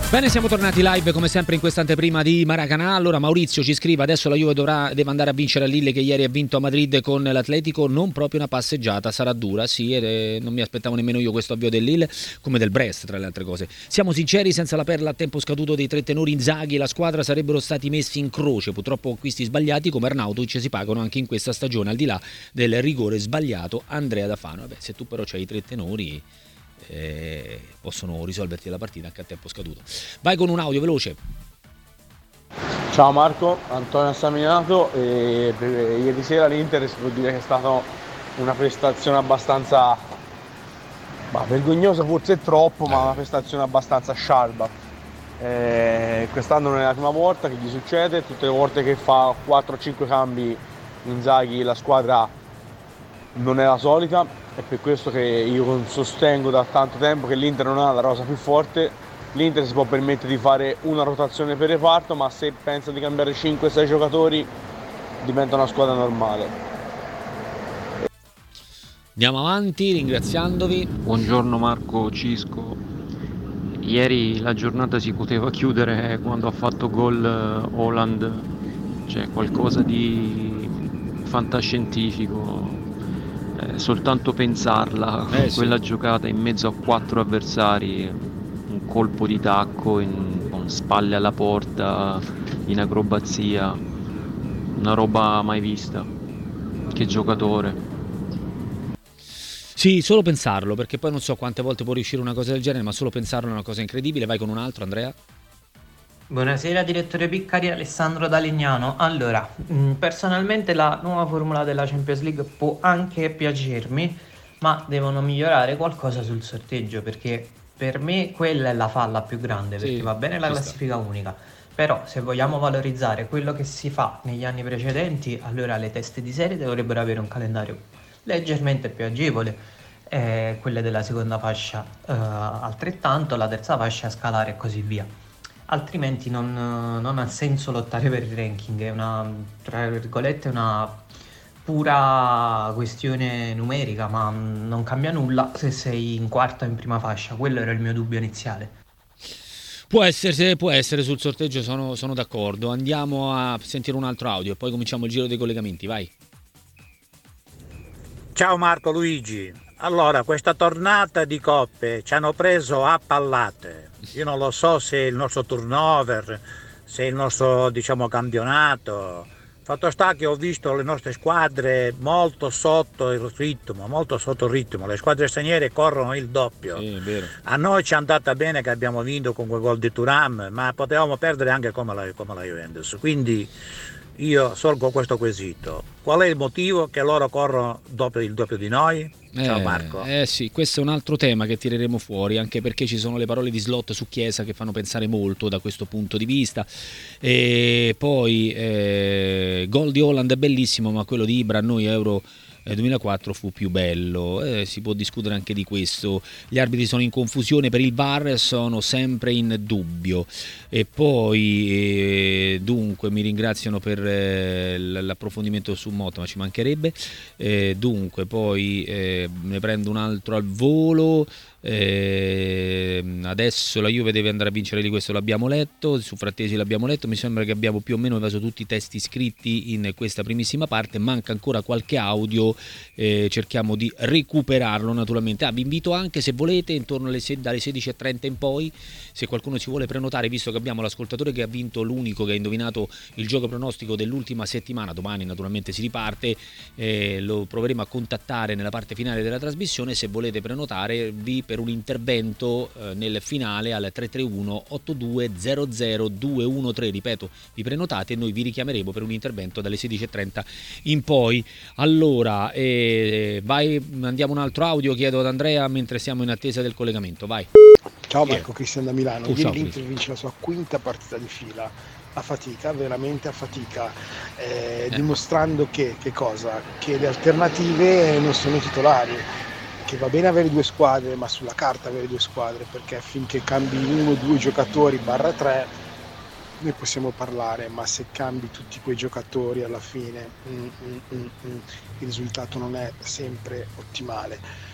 Bene, siamo tornati live come sempre in questa anteprima di Maracanã. Allora Maurizio ci scrive: adesso la Juve deve andare a vincere a Lille, che ieri ha vinto a Madrid con l'Atletico, non proprio una passeggiata, sarà dura, sì, non mi aspettavo nemmeno io questo avvio del Lille, come del Brest tra le altre cose. Siamo sinceri, senza la perla a tempo scaduto dei tre tenori Inzaghi e la squadra sarebbero stati messi in croce. Purtroppo acquisti sbagliati come Arnautovic si pagano anche in questa stagione, al di là del rigore sbagliato. Andrea Da Fano. Vabbè, se tu però c'hai i tre tenori possono risolverti la partita anche a tempo scaduto. Vai con un audio veloce. Ciao Marco, Antonio Staminato. Ieri sera l'Inter si può dire che è stata una prestazione abbastanza vergognosa, forse è troppo, ma una prestazione abbastanza scialba. Quest'anno non è la prima volta che gli succede, tutte le volte che fa 4-5 cambi Inzaghi la squadra non è la solita. È per questo che io sostengo da tanto tempo che l'Inter non ha la rosa più forte. L'Inter si può permettere di fare una rotazione per reparto, ma se pensa di cambiare 5-6 giocatori diventa una squadra normale. Andiamo avanti ringraziandovi. Buongiorno Marco Cisco. Ieri la giornata si poteva chiudere quando ha fatto gol Haaland, cioè qualcosa di fantascientifico. Soltanto pensarla, quella giocata in mezzo a 4 avversari, un colpo di tacco con spalle alla porta, in acrobazia, una roba mai vista. Che giocatore. Sì, solo pensarlo, perché poi non so quante volte può riuscire una cosa del genere, ma solo pensarlo è una cosa incredibile. Vai con un altro, Andrea. Buonasera direttore Piccari, Alessandro da Legnano. Allora, personalmente la nuova formula della Champions League può anche piacermi, ma devono migliorare qualcosa sul sorteggio, perché per me quella è la falla più grande, perché va bene la classifica unica, però se vogliamo valorizzare quello che si fa negli anni precedenti, allora le teste di serie dovrebbero avere un calendario leggermente più agevole, quelle della seconda fascia altrettanto, la terza fascia scalare e così via. Altrimenti non ha senso lottare per il ranking, è una, tra virgolette, una pura questione numerica, ma non cambia nulla se sei in quarta o in prima fascia. Quello era il mio dubbio iniziale. Può essere sul sorteggio, sono d'accordo. Andiamo a sentire un altro audio e poi cominciamo il giro dei collegamenti, vai. Ciao Marco Luigi. Allora, questa tornata di coppe ci hanno preso a pallate. Io non lo so se è il nostro turnover, se è il nostro, campionato. Fatto sta che ho visto le nostre squadre molto sotto il ritmo. Le squadre straniere corrono il doppio. Sì, è vero. A noi ci è andata bene che abbiamo vinto con quel gol di Thuram, ma potevamo perdere anche come la Juventus. Quindi io sorgo questo quesito. Qual è il motivo che loro corrono il doppio di noi? Ciao Marco. Sì, questo è un altro tema che tireremo fuori, anche perché ci sono le parole di Slot su Chiesa che fanno pensare molto da questo punto di vista. E poi gol di Haaland è bellissimo, ma quello di Ibra a noi Euro 2004 fu più bello. Si può discutere anche di questo. Gli arbitri sono in confusione per il VAR, sono sempre in dubbio. E poi dunque mi ringraziano per l'approfondimento su Motta, ma ci mancherebbe. Dunque poi ne prendo un altro al volo. Adesso la Juve deve andare a vincere, di questo l'abbiamo letto, su Frattesi l'abbiamo letto. Mi sembra che abbiamo più o meno evaso tutti i testi scritti in questa primissima parte. Manca ancora qualche audio, cerchiamo di recuperarlo naturalmente. Vi invito anche, se volete, intorno dalle 16:30 in poi, se qualcuno si vuole prenotare, visto che abbiamo l'ascoltatore che ha vinto, l'unico che ha indovinato il gioco pronostico dell'ultima settimana. Domani naturalmente si riparte, lo proveremo a contattare nella parte finale della trasmissione. Se volete prenotarvi per un intervento nel finale al 331 82 00 213, ripeto, vi prenotate e noi vi richiameremo per un intervento dalle 16:30 in poi. Allora andiamo un altro audio, chiedo ad Andrea mentre siamo in attesa del collegamento, vai. Ciao Marco, Cristian da Milano. Ciao, l'Inter vince la sua quinta partita di fila a fatica, veramente a fatica, dimostrando che le alternative non sono titolari, che va bene avere due squadre, ma sulla carta avere due squadre, perché finché cambi 1-2 giocatori /3 noi possiamo parlare, ma se cambi tutti quei giocatori alla fine il risultato non è sempre ottimale.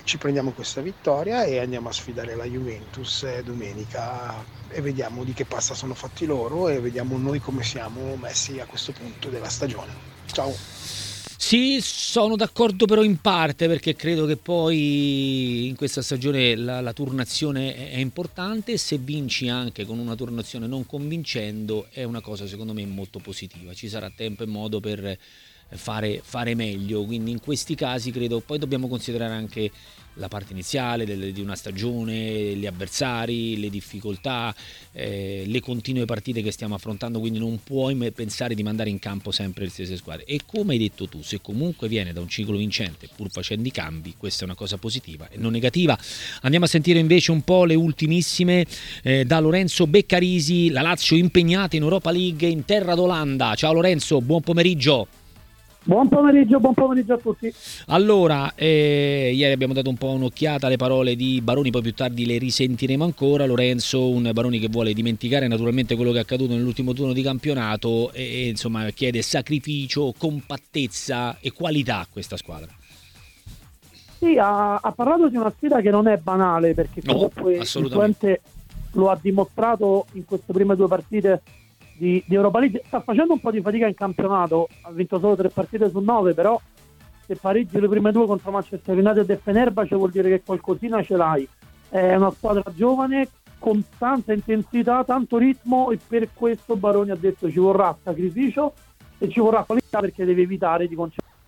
ci prendiamo questa vittoria e andiamo a sfidare la Juventus domenica e vediamo di che pasta sono fatti loro e vediamo noi come siamo messi a questo punto della stagione. Ciao. Sì, sono d'accordo però in parte, perché credo che poi in questa stagione la turnazione è importante. Se vinci anche con una turnazione non convincendo è una cosa secondo me molto positiva, ci sarà tempo e modo per fare meglio, quindi in questi casi credo. Poi dobbiamo considerare anche la parte iniziale di una stagione, gli avversari, le difficoltà, le continue partite che stiamo affrontando, quindi non puoi pensare di mandare in campo sempre le stesse squadre. E come hai detto tu, se comunque viene da un ciclo vincente pur facendo i cambi, questa è una cosa positiva e non negativa. Andiamo a sentire invece un po' le ultimissime da Lorenzo Beccarisi. La Lazio impegnata in Europa League in terra d'Olanda. Ciao Lorenzo, buon pomeriggio. Buon pomeriggio a tutti. Allora, ieri abbiamo dato un po' un'occhiata alle parole di Baroni, poi più tardi le risentiremo ancora. Lorenzo, un Baroni che vuole dimenticare naturalmente quello che è accaduto nell'ultimo turno di campionato e insomma chiede sacrificio, compattezza e qualità a questa squadra. Sì, ha parlato di una sfida che non è banale, perché comunque il Twente lo ha dimostrato in queste prime 2 partite di Europa League. Sta facendo un po' di fatica in campionato, ha vinto solo 3 partite su 9, però se pareggi le prime 2 contro Manchester United e Fenerbahce vuol dire che qualcosina ce l'hai. È una squadra giovane con tanta intensità, tanto ritmo, e per questo Baroni ha detto ci vorrà sacrificio e ci vorrà qualità, perché deve evitare di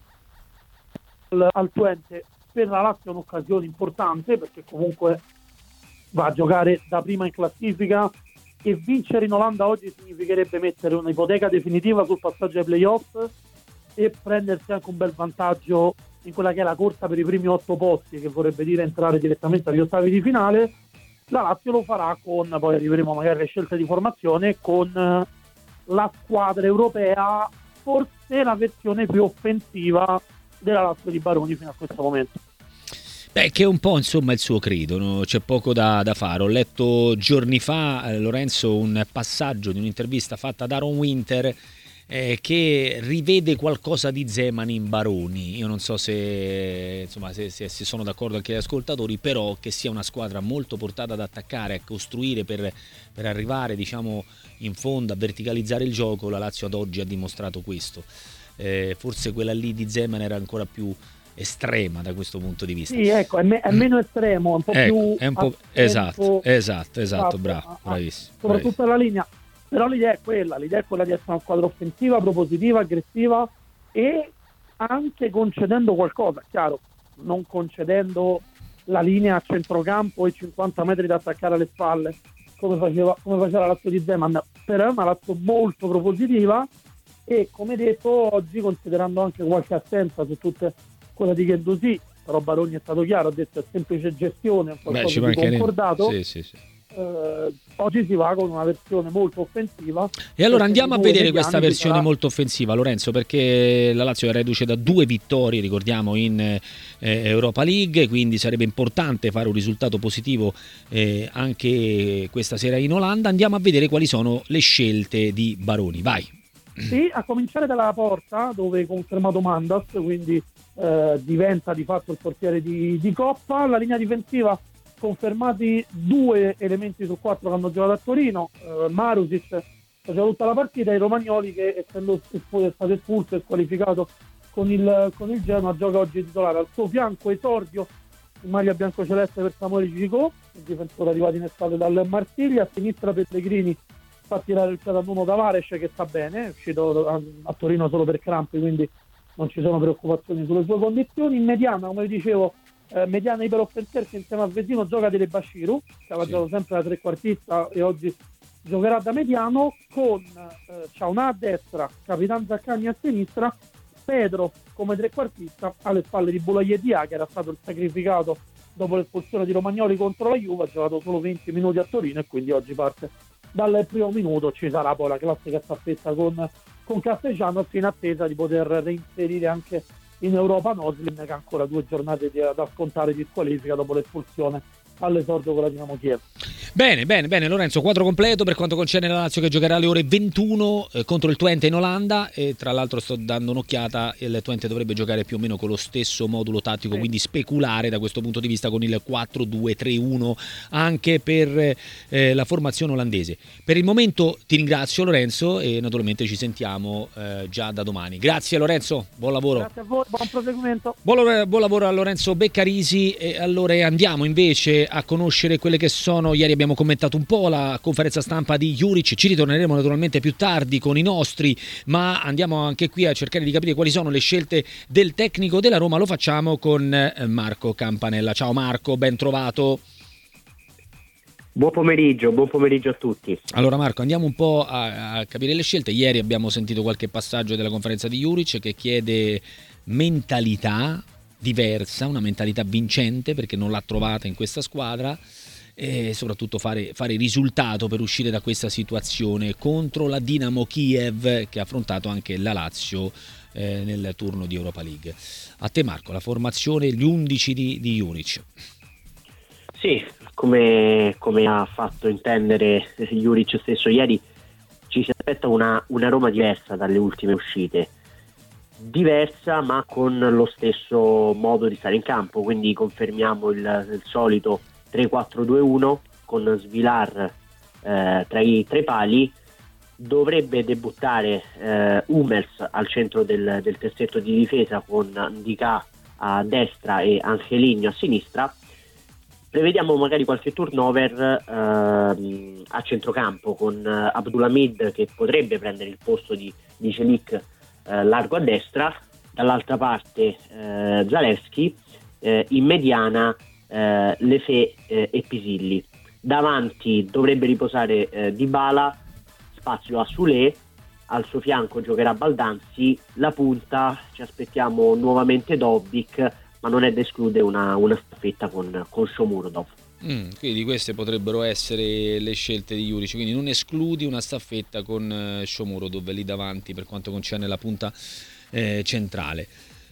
concedere al Twente. Per la Lazio è un'occasione importante, perché comunque va a giocare da prima in classifica e vincere in Olanda oggi significherebbe mettere un'ipoteca definitiva sul passaggio ai playoff e prendersi anche un bel vantaggio in quella che è la corsa per i primi 8 posti, che vorrebbe dire entrare direttamente agli ottavi di finale. La Lazio lo farà con, poi arriveremo magari alle scelte di formazione, con la squadra europea, forse la versione più offensiva della Lazio di Baroni fino a questo momento. Beh, che è un po' insomma il suo credo, no? C'è poco da fare. Ho letto giorni fa, Lorenzo, un passaggio di un'intervista fatta da Aaron Winter che rivede qualcosa di Zeman in Baroni. Io non so se sono d'accordo anche gli ascoltatori, però che sia una squadra molto portata ad attaccare, a costruire per arrivare, diciamo, in fondo, a verticalizzare il gioco. La Lazio ad oggi ha dimostrato questo. Forse quella lì di Zeman era ancora più estrema da questo punto di vista. Sì, ecco, è meno estremo, un po' più è un po', esatto, bravo, bravissimo. Soprattutto la linea. Però l'idea è quella di essere una squadra offensiva, propositiva, aggressiva, e anche concedendo qualcosa, chiaro, non concedendo la linea a centrocampo e 50 metri da attaccare alle spalle, come faceva la Lazio di Zeman, però è una Lazio molto propositiva e, come detto, oggi, considerando anche qualche assenza su tutte quella di Guendouzi, però Baroni è stato chiaro, ha detto è semplice gestione, qualcosa di concordato. Sì. Oggi si va con una versione molto offensiva. E allora andiamo a vedere questa versione molto offensiva, Lorenzo, perché la Lazio è reduce da 2 vittorie, ricordiamo, in Europa League, quindi sarebbe importante fare un risultato positivo anche questa sera in Olanda. Andiamo a vedere quali sono le scelte di Baroni, vai. Sì, a cominciare dalla Porta, dove è confermato Mandas, quindi diventa di fatto il portiere di Coppa. La linea difensiva, confermati 2 elementi su 4 che hanno giocato a Torino, Marusic faceva tutta la partita, e Romagnoli, che essendo stato espulso e squalificato con il Genoa, gioca oggi titolare. Al suo fianco esordio in maglia biancoceleste per Samuele Gigò, il difensore arrivato in estate dal Marsiglia. A sinistra Pellegrini fa tirare il piede a Nuno Tavares, che sta bene, è uscito a Torino solo per crampi, quindi non ci sono preoccupazioni sulle sue condizioni. In mediana, come dicevo, mediana iperoffensiva, che insieme a Vesino gioca Dele Bashiru, che aveva giocato sempre da trequartista e oggi giocherà da mediano, con Ciaunà a destra, Capitan Zaccagni a sinistra, Pedro come trequartista, alle spalle di Boulaye Dia, che era stato il sacrificato dopo l'espulsione di Romagnoli contro la Juve. Ha giocato solo 20 minuti a Torino e quindi oggi parte dal primo minuto. Ci sarà poi la classica staffetta con Castellano, in attesa di poter reinserire anche in Europa Noslin, che ha ancora 2 giornate da scontare di squalifica dopo l'espulsione all'esordio con la Dinamo Kiev. Bene Lorenzo, quadro completo per quanto concerne la Lazio che giocherà alle ore 21 contro il Twente in Olanda, e tra l'altro sto dando un'occhiata, il Twente dovrebbe giocare più o meno con lo stesso modulo tattico, quindi speculare da questo punto di vista con il 4-2-3-1 anche per la formazione olandese. Per il momento ti ringrazio Lorenzo e naturalmente ci sentiamo già da domani. Grazie Lorenzo, buon lavoro. Grazie a voi, buon proseguimento. Buon lavoro a Lorenzo Beccarisi. E allora andiamo invece a conoscere quelle che sono, ieri abbiamo commentato un po' la conferenza stampa di Juric, ci ritorneremo naturalmente più tardi con i nostri, ma andiamo anche qui a cercare di capire quali sono le scelte del tecnico della Roma. Lo facciamo con Marco Campanella. Ciao Marco, ben trovato. Buon pomeriggio a tutti. Allora Marco, andiamo un po' a capire le scelte. Ieri abbiamo sentito qualche passaggio della conferenza di Juric che chiede mentalità diversa, una mentalità vincente, perché non l'ha trovata in questa squadra, e soprattutto fare risultato per uscire da questa situazione contro la Dinamo Kiev, che ha affrontato anche la Lazio nel turno di Europa League. A te Marco, la formazione, gli 11 di Juric. Sì, come ha fatto intendere Juric stesso ieri, ci si aspetta una Roma diversa dalle ultime uscite, diversa ma con lo stesso modo di stare in campo, quindi confermiamo il solito 3-4-2-1 con Svilar tra i tre pali. Dovrebbe debuttare Hummels al centro del terzetto di difesa, con Ndicà a destra e Angelino a sinistra. Prevediamo magari qualche turnover a centrocampo, con Abdulhamid che potrebbe prendere il posto di Celik largo a destra, dall'altra parte Zalewski, in mediana Lefebvre e Pisilli. Davanti dovrebbe riposare Dybala, spazio a Soulé, al suo fianco giocherà Baldanzi, la punta ci aspettiamo nuovamente Dobbik, ma non è da escludere una staffetta con Shomurodov. Quindi queste potrebbero essere le scelte di Juric, quindi non escludi una staffetta con Shomurodov lì davanti per quanto concerne la punta centrale.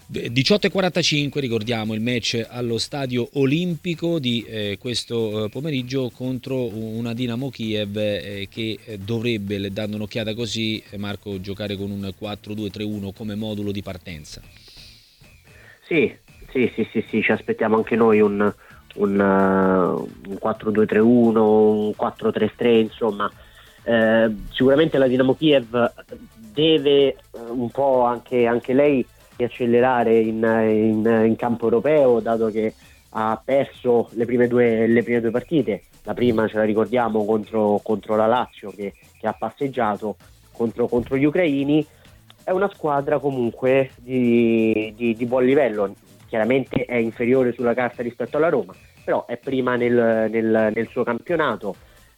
18:45, ricordiamo il match allo Stadio Olimpico di questo pomeriggio contro una Dinamo Kiev che dovrebbe, dando un'occhiata così Marco, giocare con un 4-2-3-1 come modulo di partenza. Sì, ci aspettiamo anche noi un 4-2-3-1, un 4-3-3, insomma. Sicuramente la Dinamo Kiev deve un po' anche lei accelerare in campo europeo, dato che ha perso le prime due partite. La prima, ce la ricordiamo, contro la Lazio che ha passeggiato contro gli ucraini. È una squadra comunque di buon livello, chiaramente è inferiore sulla carta rispetto alla Roma, però è prima nel suo campionato.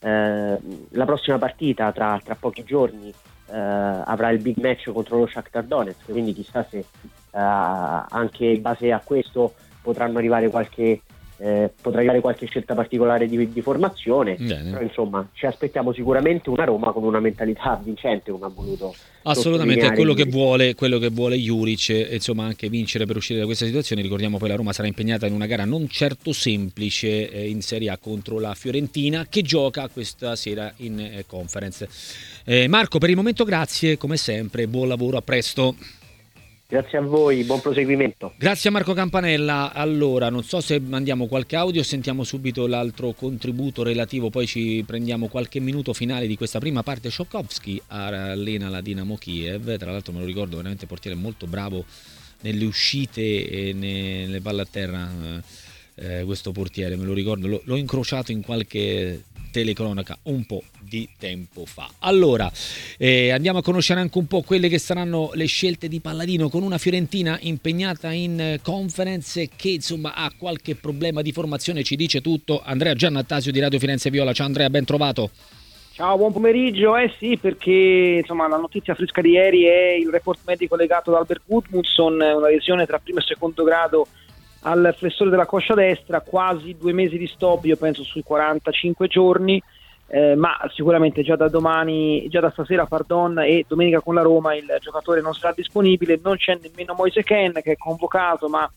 La prossima partita tra pochi giorni avrà il big match contro lo Shakhtar Donetsk, quindi chissà se anche in base a questo potrà arrivare qualche scelta particolare di formazione. Bene. Però insomma ci aspettiamo sicuramente una Roma con una mentalità vincente, come ha voluto assolutamente, è quello che vuole Juric, insomma, anche vincere per uscire da questa situazione. Ricordiamo poi la Roma sarà impegnata in una gara non certo semplice in Serie A contro la Fiorentina, che gioca questa sera in Conference. Marco, per il momento grazie come sempre, buon lavoro, a presto. Grazie a voi, buon proseguimento. Grazie a Marco Campanella. Allora, non so se mandiamo qualche audio, sentiamo subito l'altro contributo relativo, poi ci prendiamo qualche minuto finale di questa prima parte. Szokovski allena la Dinamo Kiev, tra l'altro me lo ricordo, veramente portiere molto bravo nelle uscite e nelle palle a terra, questo portiere, me lo ricordo, l'ho incrociato in qualche telecronaca un po' di tempo fa. Allora andiamo a conoscere anche un po' quelle che saranno le scelte di Palladino, con una Fiorentina impegnata in Conference che insomma ha qualche problema di formazione. Ci dice tutto Andrea Giannattasio di Radio Firenze Viola. Ciao Andrea, ben trovato. Ciao, buon pomeriggio. Sì, perché insomma la notizia fresca di ieri è il report medico legato ad Albert Gudmundsson, una lesione tra primo e secondo grado al flessore della coscia destra, quasi 2 mesi di stop, io penso sui 45 giorni, ma sicuramente già da stasera e domenica con la Roma il giocatore non sarà disponibile. Non c'è nemmeno Moise Kean, che è convocato, ma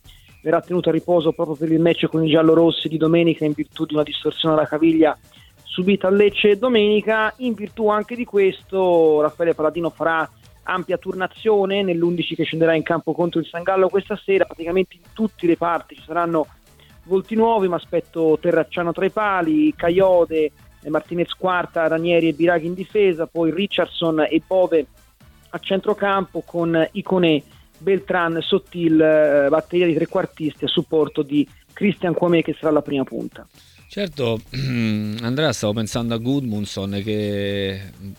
verrà tenuto a riposo proprio per il match con i giallorossi di domenica in virtù di una distorsione alla caviglia subita a Lecce domenica. In virtù anche di questo Raffaele Paladino farà ampia turnazione nell'11 che scenderà in campo contro il San Gallo questa sera. Praticamente in tutti i reparti ci saranno volti nuovi, ma aspetto Terracciano tra i pali, Caiode, Martinez quarta, Ranieri e Biraghi in difesa, poi Richardson e Bove a centrocampo con Iconé, Beltran, Sottil, batteria di trequartisti a supporto di Christian Kwame che sarà la prima punta. Certo, Andrea, stavo pensando a Gudmundsson che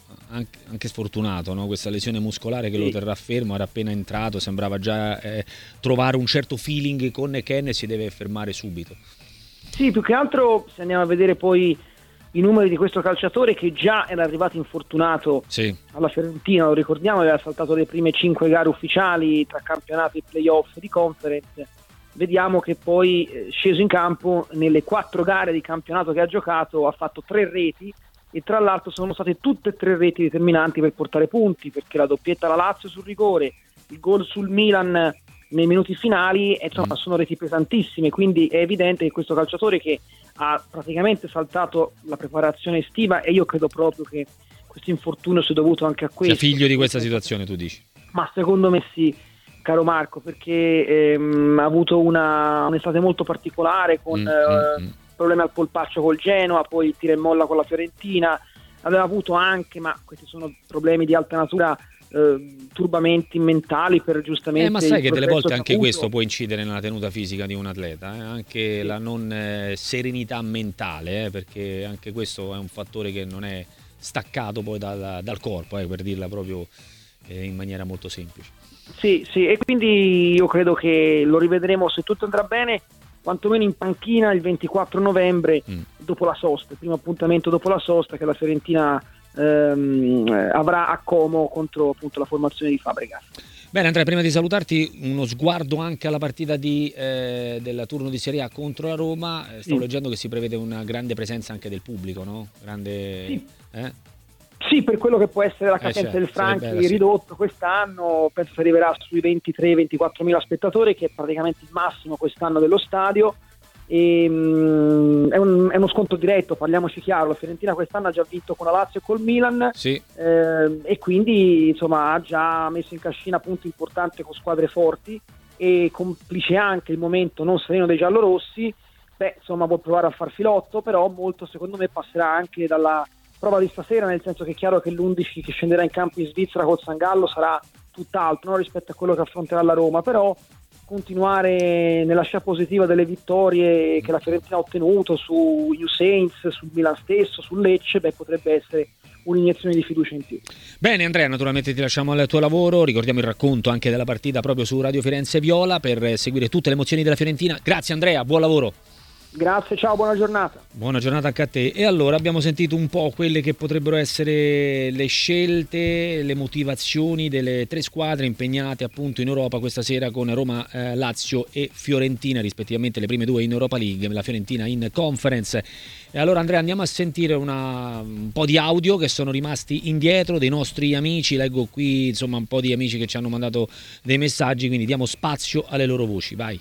anche sfortunato, no? Questa lesione muscolare che lo terrà fermo, era appena entrato, sembrava già trovare un certo feeling con Ken e si deve fermare subito. Sì, più che altro se andiamo a vedere poi i numeri di questo calciatore che già era arrivato infortunato alla Fiorentina, lo ricordiamo, aveva saltato le prime 5 gare ufficiali tra campionato e playoff di conference. Vediamo che poi sceso in campo nelle 4 gare di campionato che ha giocato ha fatto 3 reti e tra l'altro sono state tutte e 3 reti determinanti per portare punti, perché la doppietta alla Lazio sul rigore, il gol sul Milan nei minuti finali, insomma sono reti pesantissime, quindi è evidente che questo calciatore che ha praticamente saltato la preparazione estiva, e io credo proprio che questo infortunio sia dovuto anche a questo. Sia figlio di questa situazione, tu dici? Ma secondo me sì, caro Marco, perché ha avuto un'estate molto particolare con problemi al polpaccio col Genoa, poi tira e molla con la Fiorentina, aveva avuto anche, ma questi sono problemi di alta natura, turbamenti mentali per giustamente ma sai che delle volte anche questo può incidere nella tenuta fisica di un atleta, anche la non serenità mentale, perché anche questo è un fattore che non è staccato poi dal corpo, per dirla proprio in maniera molto semplice. Sì, e quindi io credo che lo rivedremo, se tutto andrà bene, quantomeno in panchina il 24 novembre dopo la sosta, il primo appuntamento dopo la sosta che la Fiorentina avrà a Como contro appunto la formazione di Fabregas. Bene Andrea, prima di salutarti uno sguardo anche alla partita del turno di Serie A contro la Roma. Stavo leggendo che si prevede una grande presenza anche del pubblico, no? Sì, per quello che può essere la capienza del Franchi ridotto quest'anno, penso si arriverà sui 23-24 mila spettatori, che è praticamente il massimo quest'anno dello stadio. È uno sconto diretto, parliamoci chiaro, la Fiorentina quest'anno ha già vinto con la Lazio e col Milan, e quindi insomma ha già messo in cascina punti importanti con squadre forti, e complice anche il momento non sereno dei giallorossi, insomma vuol provare a far filotto, però molto secondo me passerà anche dalla prova di stasera, nel senso che è chiaro che l'11 che scenderà in campo in Svizzera col San Gallo sarà tutt'altro, no? Rispetto a quello che affronterà la Roma, però continuare nella scia positiva delle vittorie che la Fiorentina ha ottenuto su Saints, sul Milan stesso, sul Lecce, potrebbe essere un'iniezione di fiducia in più. Bene Andrea, naturalmente ti lasciamo al tuo lavoro, ricordiamo il racconto anche della partita proprio su Radio Firenze Viola per seguire tutte le emozioni della Fiorentina. Grazie Andrea, buon lavoro. Grazie, ciao, buona giornata. Buona giornata anche a te. E allora abbiamo sentito un po' quelle che potrebbero essere le scelte, le motivazioni delle 3 squadre impegnate appunto in Europa questa sera con Roma, Lazio e Fiorentina, rispettivamente le prime 2 in Europa League, la Fiorentina in Conference. E allora Andrea, andiamo a sentire un po' di audio che sono rimasti indietro dei nostri amici. Leggo qui insomma un po' di amici che ci hanno mandato dei messaggi, quindi diamo spazio alle loro voci, vai.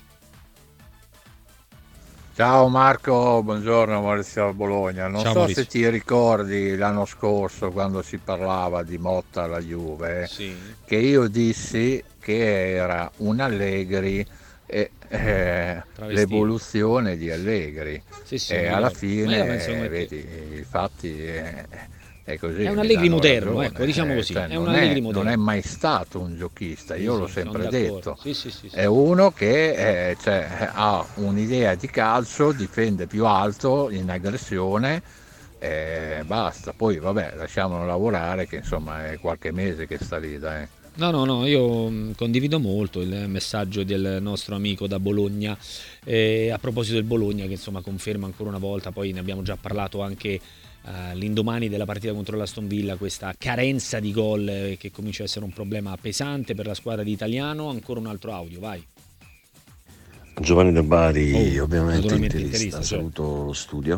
Ciao Marco, buongiorno, Maurizio Bologna. Non so se ti ricordi l'anno scorso quando si parlava di Motta alla Juve, che io dissi che era un Allegri e l'evoluzione di Allegri, e alla fine vedi, infatti è così. È un Allegri moderno, ecco, diciamo così. È un Allegri moderno. Non è mai stato un giochista, io l'ho sempre detto. È uno che ha un'idea di calcio, difende più alto in aggressione, basta. Poi vabbè, lasciamolo lavorare, che insomma è qualche mese che sta lì, dai. No, io condivido molto il messaggio del nostro amico da Bologna, a proposito del Bologna, che insomma conferma ancora una volta, poi ne abbiamo già parlato anche l'indomani della partita contro l'Aston Villa, questa carenza di gol che comincia a essere un problema pesante per la squadra di Italiano. Ancora un altro audio, vai. Giovanni da Bari, ovviamente interista, saluto lo studio.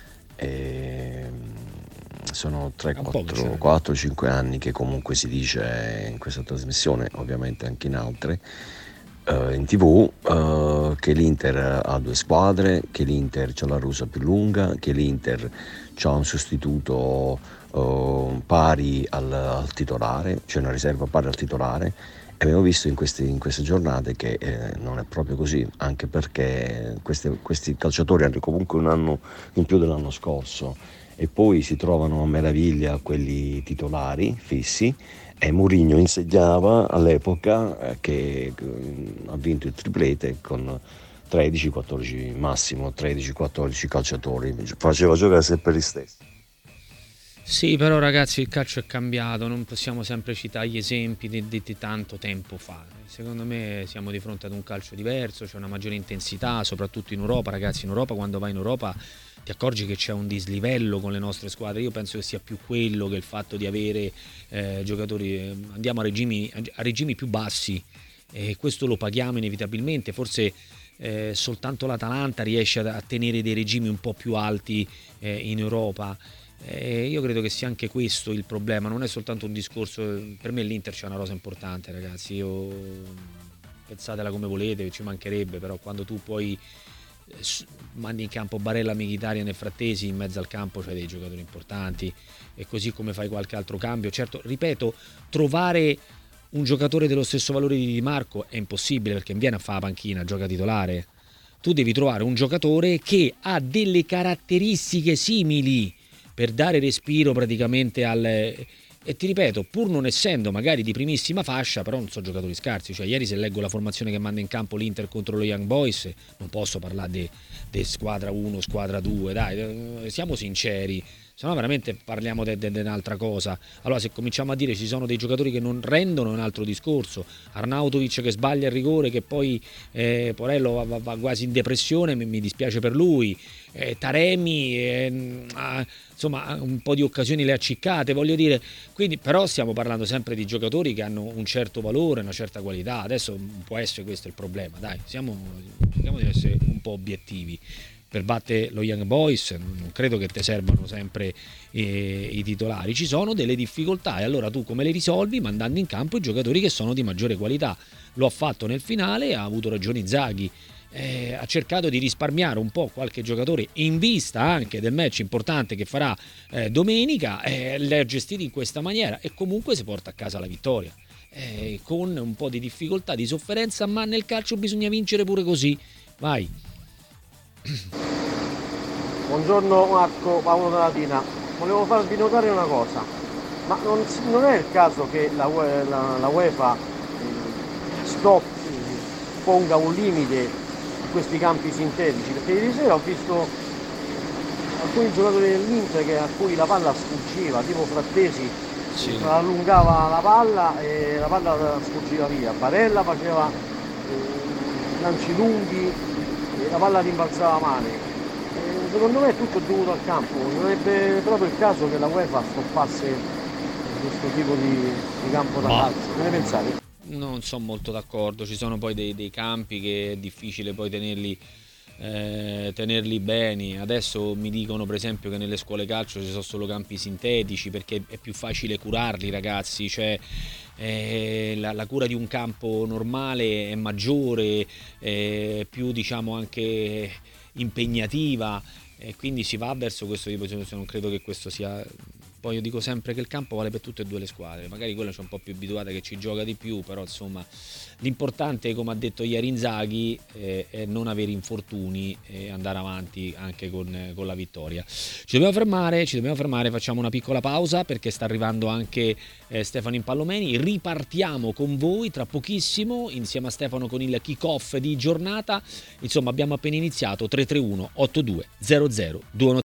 Sono 4-5 anni che comunque si dice in questa trasmissione, ovviamente anche in altre, in TV che l'Inter ha 2 squadre, che l'Inter c'ha la rusa più lunga, che l'Inter c'ha un sostituto pari al titolare, cioè una riserva pari al titolare, e abbiamo visto in queste giornate che non è proprio così, anche perché questi calciatori hanno comunque un anno in più dell'anno scorso e poi si trovano a meraviglia quelli titolari fissi, e Mourinho insegnava all'epoca che ha vinto il triplete con 13-14, massimo 13-14 calciatori, faceva giocare sempre gli stessi. Sì, però ragazzi, il calcio è cambiato, non possiamo sempre citare gli esempi di tanto tempo fa. Secondo me siamo di fronte ad un calcio diverso, c'è una maggiore intensità, soprattutto in Europa. Ragazzi, in Europa, quando vai in Europa ti accorgi che c'è un dislivello con le nostre squadre. Io penso che sia più quello che il fatto di avere giocatori, andiamo a regimi più bassi, e questo lo paghiamo inevitabilmente. Forse soltanto l'Atalanta riesce a tenere dei regimi un po' più alti in Europa. Io credo che sia anche questo il problema, non è soltanto un discorso. Per me l'Inter c'è una rosa importante, ragazzi, pensatela come volete, ci mancherebbe, però quando tu poi mandi in campo Barella, Mkhitaryan e Frattesi, in mezzo al campo c'hai dei giocatori importanti, e così come fai qualche altro cambio. Certo, ripeto, trovare un giocatore dello stesso valore di Di Marco è impossibile, perché viene a fare la panchina, gioca titolare. Tu devi trovare un giocatore che ha delle caratteristiche simili per dare respiro praticamente e ti ripeto, pur non essendo magari di primissima fascia, però non sono giocatori scarsi. Cioè, ieri, se leggo la formazione che manda in campo l'Inter contro lo Young Boys, non posso parlare di squadra 1, squadra 2, dai, siamo sinceri, se no veramente parliamo di un'altra cosa. Allora, se cominciamo a dire ci sono dei giocatori che non rendono, è un altro discorso. Arnautovic che sbaglia il rigore, che poi Porello va quasi in depressione, mi dispiace per lui. Taremi insomma, un po' di occasioni le ha ciccate, voglio dire. Quindi, però stiamo parlando sempre di giocatori che hanno un certo valore, una certa qualità. Adesso può essere questo il problema, dai, cerchiamo di essere un po' obiettivi. Per battere lo Young Boys non credo che ti servano sempre i titolari, ci sono delle difficoltà, e allora tu come le risolvi? Mandando in campo i giocatori che sono di maggiore qualità. Lo ha fatto nel finale, ha avuto ragione Inzaghi, ha cercato di risparmiare un po' qualche giocatore in vista anche del match importante che farà domenica, li ha gestiti in questa maniera, e comunque si porta a casa la vittoria, con un po' di difficoltà, di sofferenza, ma nel calcio bisogna vincere pure così. Vai. Buongiorno Marco, Paolo da Latina. Volevo farvi notare una cosa, ma non è il caso che la UEFA ponga un limite a questi campi sintetici? Perché ieri sera ho visto alcuni giocatori dell'Inter a cui la palla sfuggiva, tipo Frattesi, sì, allungava la palla e la palla sfuggiva via. Barella faceva lanci lunghi e la palla rimbalzava male. Secondo me è tutto dovuto al campo, sarebbe proprio il caso che la UEFA stoppasse questo tipo di campo da calcio. Che ne pensate? Non sono molto d'accordo, ci sono poi dei campi che è difficile poi tenerli bene. Adesso mi dicono per esempio che nelle scuole calcio ci sono solo campi sintetici perché è più facile curarli, ragazzi, cioè la cura di un campo normale è maggiore, più diciamo anche impegnativa, e quindi si va verso questo tipo di soluzione. Non credo che questo sia. Poi io dico sempre che il campo vale per tutte e due le squadre, magari quella c'è un po' più abituata che ci gioca di più, però insomma l'importante, come ha detto ieri Inzaghi, è non avere infortuni e andare avanti anche con la vittoria. Ci dobbiamo fermare, facciamo una piccola pausa perché sta arrivando anche Stefano Impallomeni. Ripartiamo con voi tra pochissimo insieme a Stefano con il kick-off di giornata. Insomma, abbiamo appena iniziato. 331 82 00 213.